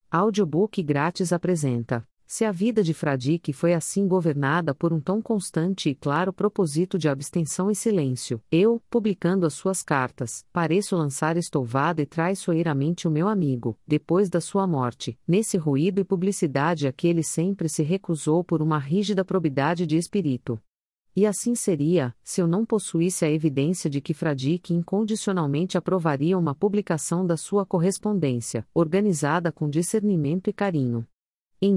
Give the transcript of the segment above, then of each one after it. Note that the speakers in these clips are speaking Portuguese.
Audiobook grátis apresenta: Se a vida de Fradique foi assim governada por um tão constante e claro propósito de abstenção e silêncio, eu, publicando as suas cartas, pareço lançar estouvada e traiçoeiramente o meu amigo, depois da sua morte, nesse ruído e publicidade a que ele sempre se recusou por uma rígida probidade de espírito. E assim seria, se eu não possuísse a evidência de que Fradique incondicionalmente aprovaria uma publicação da sua correspondência, organizada com discernimento e carinho. Em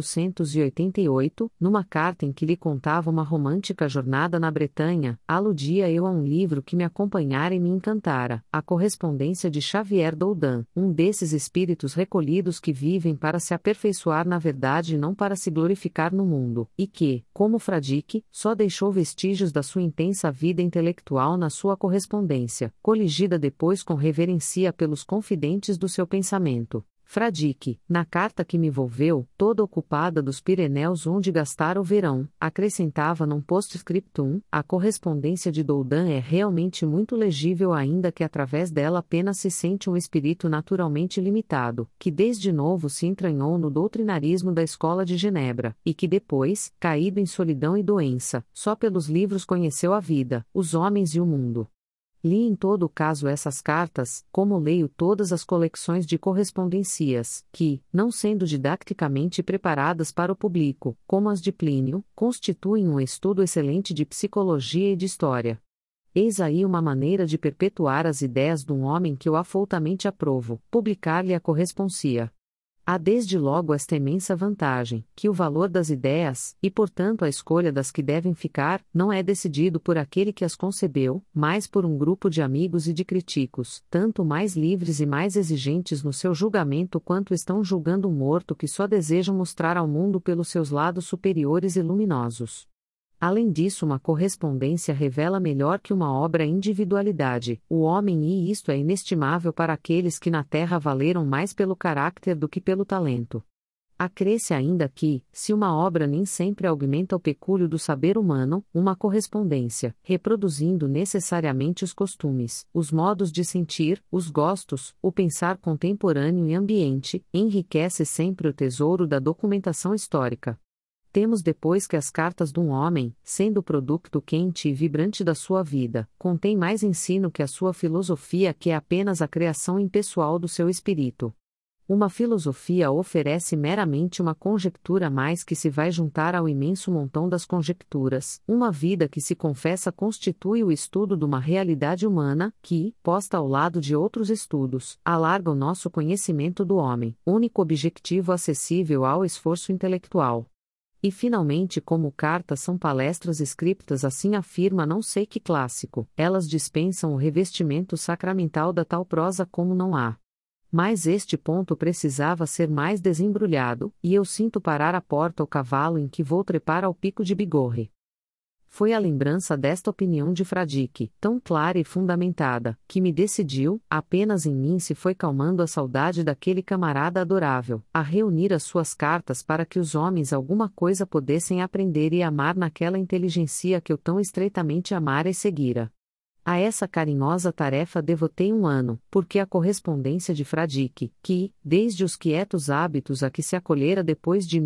1888, numa carta em que lhe contava uma romântica jornada na Bretanha, aludia eu a um livro que me acompanhara e me encantara, a correspondência de Xavier Doudin, um desses espíritos recolhidos que vivem para se aperfeiçoar na verdade e não para se glorificar no mundo, e que, como Fradique, só deixou vestígios da sua intensa vida intelectual na sua correspondência, coligida depois com reverencia pelos confidentes do seu pensamento. Fradique, na carta que me volveu, toda ocupada dos Pirineus onde gastara o verão, acrescentava num postscriptum: a correspondência de Doudin é realmente muito legível ainda que através dela apenas se sente um espírito naturalmente limitado, que desde novo se entranhou no doutrinarismo da escola de Genebra, e que depois, caído em solidão e doença, só pelos livros conheceu a vida, os homens e o mundo. Li em todo o caso essas cartas, como leio todas as coleções de correspondencias, que, não sendo didacticamente preparadas para o público, como as de Plínio, constituem um estudo excelente de psicologia e de história. Eis aí uma maneira de perpetuar as ideias de um homem que eu afoutamente aprovo, publicar-lhe a corresponsia. Há desde logo esta imensa vantagem, que o valor das ideias, e portanto a escolha das que devem ficar, não é decidido por aquele que as concebeu, mas por um grupo de amigos e de críticos, tanto mais livres e mais exigentes no seu julgamento quanto estão julgando um morto que só desejam mostrar ao mundo pelos seus lados superiores e luminosos. Além disso, uma correspondência revela melhor que uma obra a individualidade, o homem, e isto é inestimável para aqueles que na terra valeram mais pelo caráter do que pelo talento. Acresce ainda que, se uma obra nem sempre augmenta o pecúlio do saber humano, uma correspondência, reproduzindo necessariamente os costumes, os modos de sentir, os gostos, o pensar contemporâneo e ambiente, enriquece sempre o tesouro da documentação histórica. Temos depois que as cartas de um homem, sendo o produto quente e vibrante da sua vida, contém mais ensino que a sua filosofia, que é apenas a criação impessoal do seu espírito. Uma filosofia oferece meramente uma conjectura mais que se vai juntar ao imenso montão das conjecturas. Uma vida que se confessa constitui o estudo de uma realidade humana, que, posta ao lado de outros estudos, alarga o nosso conhecimento do homem, único objetivo acessível ao esforço intelectual. E finalmente, como cartas são palestras escritas, assim afirma não sei que clássico, elas dispensam o revestimento sacramental da tal prosa como não há. Mas este ponto precisava ser mais desembrulhado, e eu sinto parar à porta o cavalo em que vou trepar ao pico de Bigorre. Foi a lembrança desta opinião de Fradique, tão clara e fundamentada, que me decidiu, apenas em mim se foi calmando a saudade daquele camarada adorável, a reunir as suas cartas para que os homens alguma coisa pudessem aprender e amar naquela inteligência que eu tão estreitamente amara e seguira. A essa carinhosa tarefa devotei 1 ano, porque a correspondência de Fradique, que, desde os quietos hábitos a que se acolhera depois de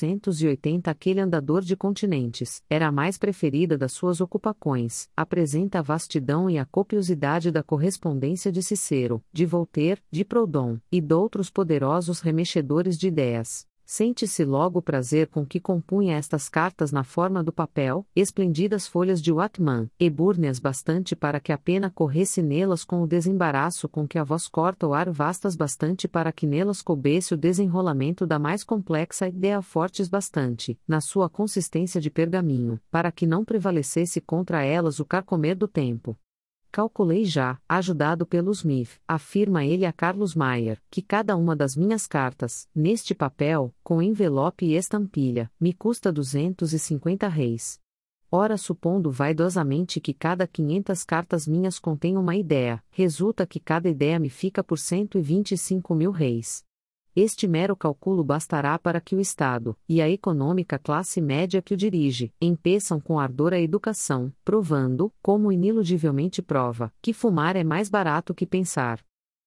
1880 aquele andador de continentes, era a mais preferida das suas ocupações, apresenta a vastidão e a copiosidade da correspondência de Cicero, de Voltaire, de Proudhon, e doutros poderosos remexedores de ideias. Sente-se logo o prazer com que compunha estas cartas na forma do papel, esplendidas folhas de Watman, e búrneas bastante para que a pena corresse nelas com o desembaraço com que a voz corta o ar, vastas bastante para que nelas coubesse o desenrolamento da mais complexa ideia, fortes bastante, na sua consistência de pergaminho, para que não prevalecesse contra elas o carcomer do tempo. Calculei já, ajudado pelo Smith, afirma ele a Carlos Maier, que cada uma das minhas cartas, neste papel, com envelope e estampilha, me custa R$ 250. Ora, supondo vaidosamente que cada 500 cartas minhas contém uma ideia, resulta que cada ideia me fica por R$ 125.000. Este mero cálculo bastará para que o Estado, e a econômica classe média que o dirige, empeçam com ardor a educação, provando, como ineludivelmente prova, que fumar é mais barato que pensar.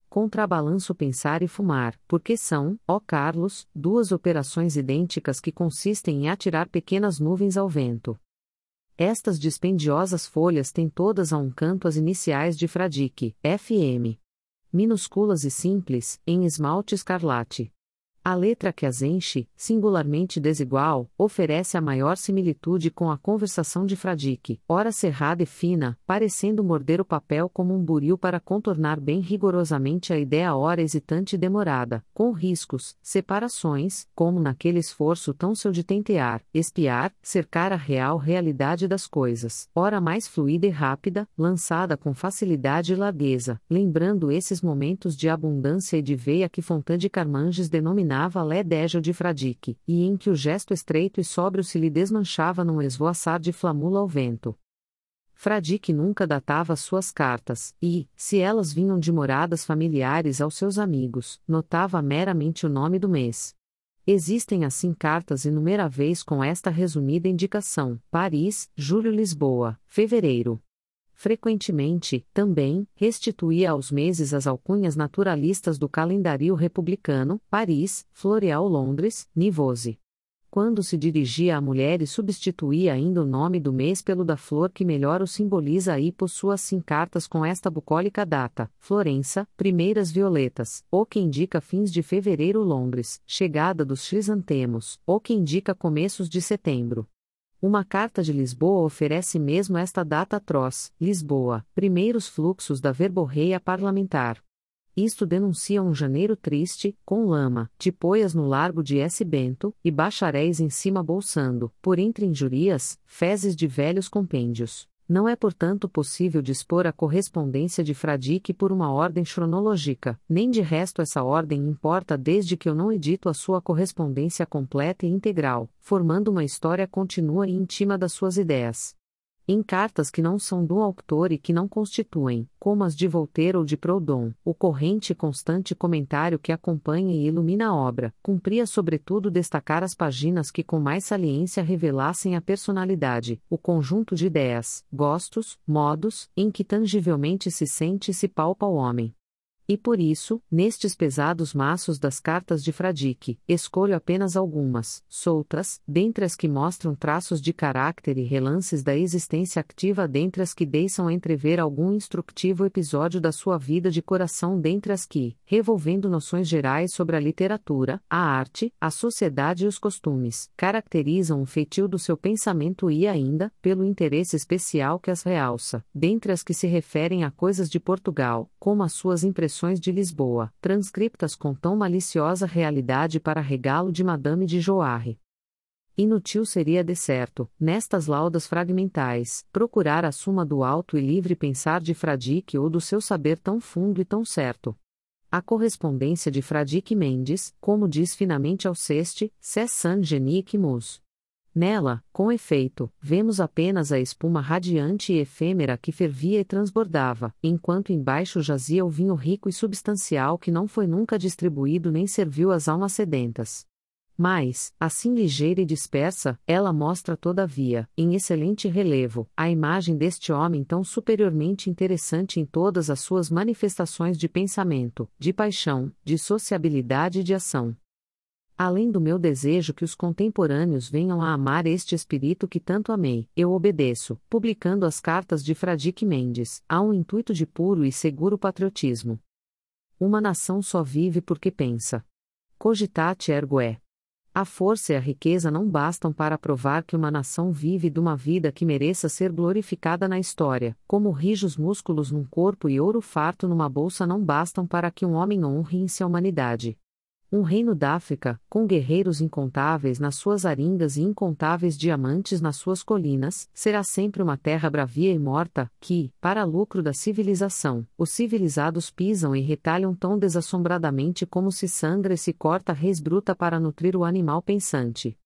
contrabalanço pensar e fumar, porque são, ó Carlos, duas operações idênticas que consistem em atirar pequenas nuvens ao vento. Estas dispendiosas folhas têm todas a um canto as iniciais de Fradique, FM. Minúsculas e simples, em esmalte escarlate. A letra que as enche, singularmente desigual, oferece a maior similitude com a conversação de Fradique, ora cerrada e fina, parecendo morder o papel como um buril para contornar bem rigorosamente a ideia ora hesitante e demorada, com riscos, separações, como naquele esforço tão seu de tentear, espiar, cercar a real realidade das coisas, ora mais fluida e rápida, lançada com facilidade e largueza, lembrando esses momentos de abundância e de veia que Fontaine de Carmanges denominava lé dégio de Fradique, e em que o gesto estreito e sóbrio se lhe desmanchava num esvoaçar de flamula ao vento. Fradique nunca datava suas cartas, e, se elas vinham de moradas familiares aos seus amigos, notava meramente o nome do mês. Existem assim cartas inumeráveis com esta resumida indicação: Paris, julho-Lisboa, fevereiro. Frequentemente, também, restituía aos meses as alcunhas naturalistas do calendário republicano, Paris, Floreal Londres, Nivose. Quando se dirigia a mulheres substituía ainda o nome do mês pelo da flor que melhor o simboliza e possua assim cartas com esta bucólica data, Florença, primeiras violetas, ou que indica fins de fevereiro Londres, chegada dos crisantemos, ou que indica começos de setembro. Uma carta de Lisboa oferece mesmo esta data atroz, Lisboa, primeiros fluxos da verborreia parlamentar. Isto denuncia um janeiro triste, com lama, de poias no largo de S. Bento, e bacharéis em cima bolsando, por entre injurias, fezes de velhos compêndios. Não é portanto possível dispor a correspondência de Fradique por uma ordem cronológica, nem de resto essa ordem importa desde que eu não edito a sua correspondência completa e integral, formando uma história contínua e íntima das suas ideias. Em cartas que não são do autor e que não constituem, como as de Voltaire ou de Proudhon, o corrente e constante comentário que acompanha e ilumina a obra, cumpria sobretudo destacar as páginas que com mais saliência revelassem a personalidade, o conjunto de ideias, gostos, modos, em que tangivelmente se sente e se palpa o homem. E por isso, nestes pesados maços das cartas de Fradique, escolho apenas algumas, soltas, dentre as que mostram traços de caráter e relances da existência ativa, dentre as que deixam entrever algum instrutivo episódio da sua vida de coração, dentre as que, revolvendo noções gerais sobre a literatura, a arte, a sociedade e os costumes, caracterizam o feitio do seu pensamento e ainda, pelo interesse especial que as realça, dentre as que se referem a coisas de Portugal, como as suas impressões de Lisboa, transcriptas com tão maliciosa realidade para regalo de Madame de Joarre. Inutil seria de certo, nestas laudas fragmentais, procurar a suma do alto e livre pensar de Fradique ou do seu saber tão fundo e tão certo. A correspondência de Fradique Mendes, como diz finamente Alceste, c'est Saint-Genis qui mus. Nela, com efeito, vemos apenas a espuma radiante e efêmera que fervia e transbordava, enquanto embaixo jazia o vinho rico e substancial que não foi nunca distribuído nem serviu às almas sedentas. Mas, assim ligeira e dispersa, ela mostra todavia, em excelente relevo, a imagem deste homem tão superiormente interessante em todas as suas manifestações de pensamento, de paixão, de sociabilidade e de ação. Além do meu desejo que os contemporâneos venham a amar este espírito que tanto amei, eu obedeço, publicando as cartas de Fradique Mendes, a um intuito de puro e seguro patriotismo. Uma nação só vive porque pensa. Cogitate ergo é. A força e a riqueza não bastam para provar que uma nação vive de uma vida que mereça ser glorificada na história, como rijos músculos num corpo e ouro farto numa bolsa não bastam para que um homem honre em sua humanidade. Um reino d'África, com guerreiros incontáveis nas suas aringas e incontáveis diamantes nas suas colinas, será sempre uma terra bravia e morta, que, para lucro da civilização, os civilizados pisam e retalham tão desassombradamente como se sangra e se corta a res bruta para nutrir o animal pensante.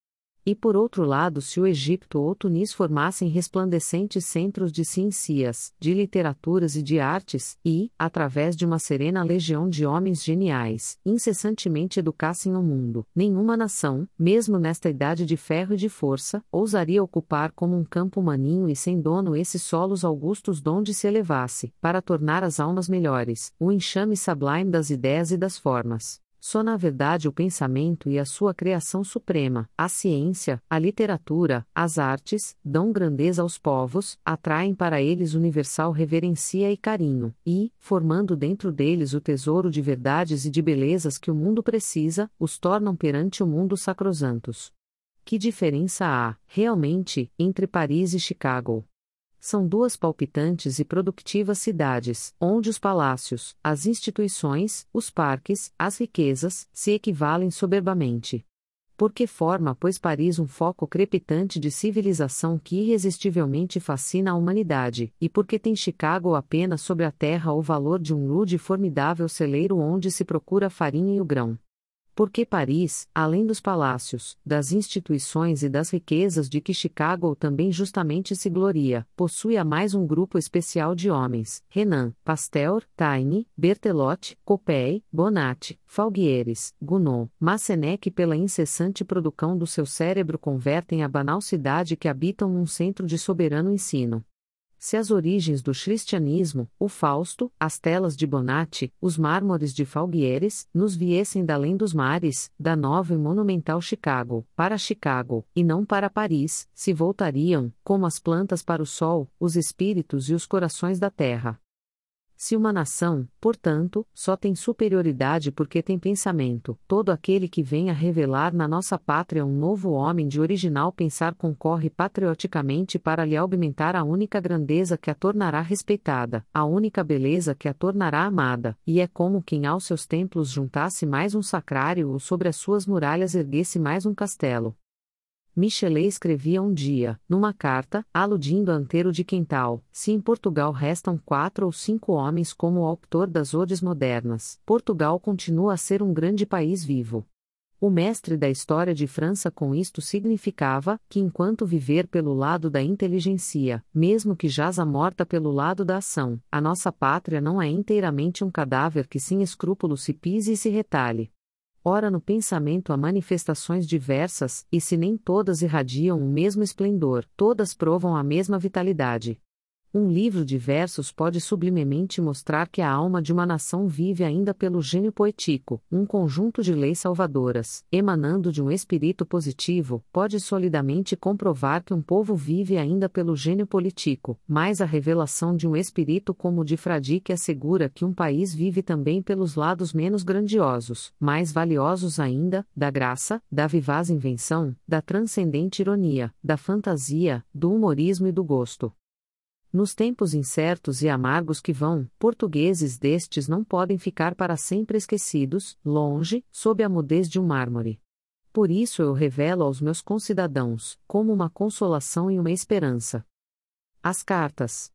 E por outro lado, se o Egito ou Tunis formassem resplandecentes centros de ciências, de literaturas e de artes, e, através de uma serena legião de homens geniais, incessantemente educassem o mundo, nenhuma nação, mesmo nesta idade de ferro e de força, ousaria ocupar como um campo maninho e sem dono esses solos augustos donde se elevasse, para tornar as almas melhores, o enxame sublime das ideias e das formas. Só na verdade o pensamento e a sua criação suprema, a ciência, a literatura, as artes, dão grandeza aos povos, atraem para eles universal reverência e carinho, e, formando dentro deles o tesouro de verdades e de belezas que o mundo precisa, os tornam perante o mundo sacrosantos. Que diferença há, realmente, entre Paris e Chicago? São duas palpitantes e produtivas cidades, onde os palácios, as instituições, os parques, as riquezas, se equivalem soberbamente. Porque forma, pois, Paris um foco crepitante de civilização que irresistivelmente fascina a humanidade, e porque tem Chicago apenas sobre a terra o valor de um rude e formidável celeiro onde se procura a farinha e o grão. Porque Paris, além dos palácios, das instituições e das riquezas de que Chicago também justamente se gloria, possui a mais um grupo especial de homens: Renan, Pasteur, Taine, Berthelot, Coppée, Bonatti, Falguieres, Gounod, Massenet, que pela incessante produção do seu cérebro convertem a banal cidade que habitam num centro de soberano ensino. Se as origens do cristianismo, o Fausto, as telas de Bonatti, os mármores de Falguieres, nos viessem da além dos mares, da nova e monumental Chicago, para Chicago, e não para Paris, se voltariam, como as plantas para o sol, os espíritos e os corações da terra. Se uma nação, portanto, só tem superioridade porque tem pensamento, todo aquele que venha revelar na nossa pátria um novo homem de original pensar concorre patrioticamente para lhe aumentar a única grandeza que a tornará respeitada, a única beleza que a tornará amada, e é como quem aos seus templos juntasse mais um sacrário ou sobre as suas muralhas erguesse mais um castelo. Michelet escrevia um dia, numa carta, aludindo a Antero de Quental, se em Portugal restam 4 ou 5 homens como o autor das odes modernas, Portugal continua a ser um grande país vivo. O mestre da história de França com isto significava, que enquanto viver pelo lado da inteligência, mesmo que jaza morta pelo lado da ação, a nossa pátria não é inteiramente um cadáver que sem escrúpulo se pise e se retalhe. Ora no pensamento há manifestações diversas, e se nem todas irradiam o mesmo esplendor, todas provam a mesma vitalidade. Um livro de versos pode sublimemente mostrar que a alma de uma nação vive ainda pelo gênio poético, um conjunto de leis salvadoras, emanando de um espírito positivo, pode solidamente comprovar que um povo vive ainda pelo gênio político, mas a revelação de um espírito como o de Fradique assegura que um país vive também pelos lados menos grandiosos, mais valiosos ainda, da graça, da vivaz invenção, da transcendente ironia, da fantasia, do humorismo e do gosto. Nos tempos incertos e amargos que vão, portugueses destes não podem ficar para sempre esquecidos, longe, sob a mudez de um mármore. Por isso eu revelo aos meus concidadãos, como uma consolação e uma esperança. As cartas